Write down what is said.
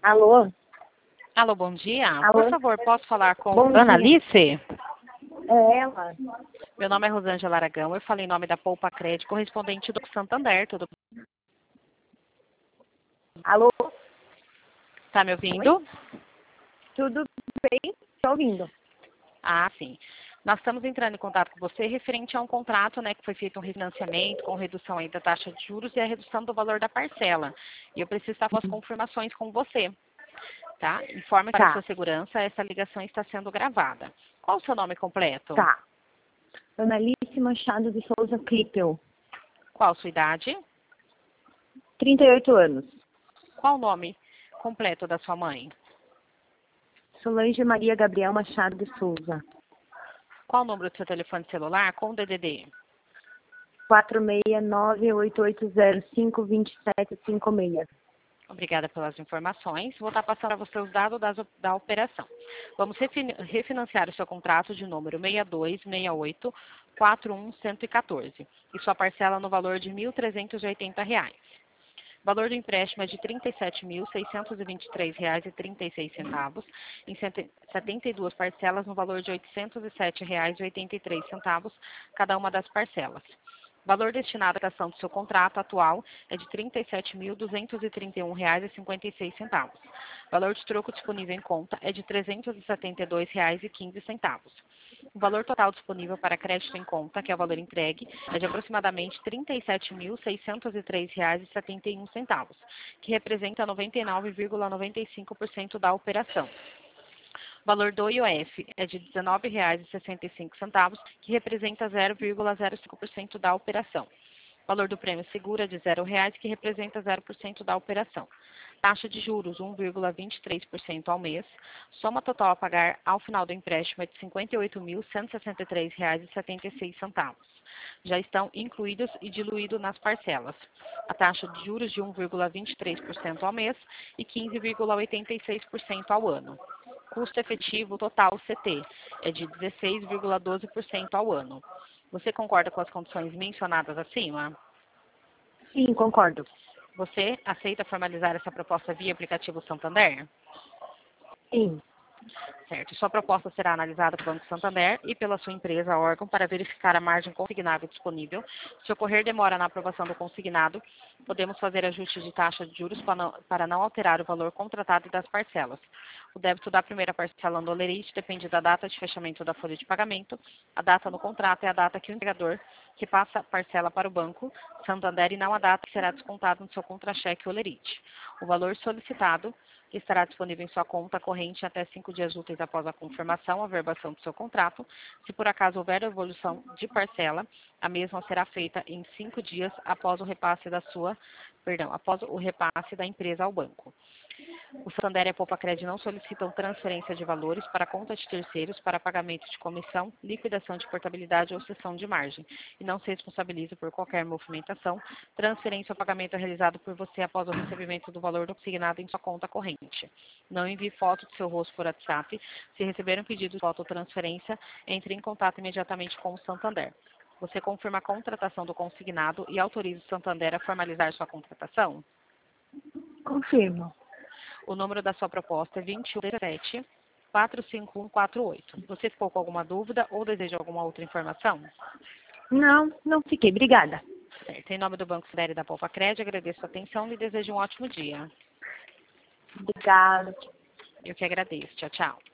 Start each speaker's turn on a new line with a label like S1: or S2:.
S1: Alô?
S2: Alô, bom dia.
S1: Alô?
S2: Por favor, posso falar com
S1: Bom
S2: Ana
S1: dia.
S2: Alice?
S1: É ela.
S2: Meu nome é Rosângela Aragão, eu falei em nome da Poupa Crédito, correspondente do Santander. Tudo
S1: Alô?
S2: tá me ouvindo?
S1: Tudo bem? Estou ouvindo.
S2: Ah, sim. Nós estamos entrando em contato com você referente a um contrato, né, que foi feito um refinanciamento com redução aí da taxa de juros e a redução do valor da parcela. E eu preciso estar com as confirmações com você, tá? Informe para a
S1: Tá,
S2: sua segurança, essa ligação está sendo gravada. Qual o seu nome completo?
S1: tá. Ana Alice Machado de Souza Clipel,
S2: Qual a sua idade?
S1: 38 anos.
S2: Qual o nome completo da sua mãe?
S1: Solange Maria Gabriel Machado de Souza,
S2: Qual o número do seu telefone celular com o DDD?
S1: 46988052756.
S2: Obrigada pelas informações. Vou estar passando a você os dados da operação. Vamos refinanciar o seu contrato de número 6268-41114 e sua parcela no valor de R$ 1.380. O valor do empréstimo é de R$ 37.623,36 em 72 parcelas no valor de R$ 807,83 cada uma das parcelas. O valor destinado à quitação do seu contrato atual é de R$ 37.231,56. O valor de troco disponível em conta é de R$ 372,15. O valor total disponível para crédito em conta, que é o valor entregue, é de aproximadamente R$ 37.603,71, que representa 99,95% da operação. O valor do IOF é de R$ 19,65, que representa 0,05% da operação. O valor do prêmio seguro é de R$ 0,00, que representa 0% da operação. Taxa de juros, 1,23% ao mês. Soma total a pagar ao final do empréstimo é de R$ 58.163,76. Já estão incluídos e diluídos nas parcelas. A taxa de juros de 1,23% ao mês e 15,86% ao ano. Custo efetivo total CT é de 16,12% ao ano. Você concorda com as condições mencionadas acima?
S1: Sim, concordo.
S2: Você aceita formalizar essa proposta via aplicativo Santander?
S1: Sim.
S2: Certo. Sua proposta será analisada pelo Banco Santander e pela sua empresa, órgão, para verificar a margem consignável disponível. Se ocorrer demora na aprovação do consignado, podemos fazer ajuste de taxa de juros para não alterar o valor contratado das parcelas. O débito da primeira parcela no Olerite depende da data de fechamento da folha de pagamento. A data no contrato é a data que o empregador repassa a parcela para o Banco Santander e não a data que será descontado no seu contra-cheque Olerite. O valor solicitado que estará disponível em sua conta corrente até 5 dias úteis após a confirmação, averbação do seu contrato. Se por acaso houver evolução de parcela, a mesma será feita em 5 dias após o repasse após o repasse da empresa ao banco. O Santander e a Poupa Crédito não solicitam transferência de valores para conta de terceiros para pagamento de comissão, liquidação de portabilidade ou cessão de margem e não se responsabiliza por qualquer movimentação, transferência ou pagamento realizado por você após o recebimento do valor do consignado em sua conta corrente. Não envie foto do seu rosto por WhatsApp. Se receber um pedido de foto ou transferência, entre em contato imediatamente com o Santander. Você confirma a contratação do consignado e autoriza o Santander a formalizar sua contratação?
S1: Confirmo.
S2: O número da sua proposta é 2117-45148. Você ficou com alguma dúvida ou deseja alguma outra informação?
S1: Não fiquei. Obrigada.
S2: Certo. Em nome do Banco Santander e da Poupa Crédito, agradeço a atenção e desejo um ótimo dia.
S1: Obrigada.
S2: Eu que agradeço. Tchau, tchau.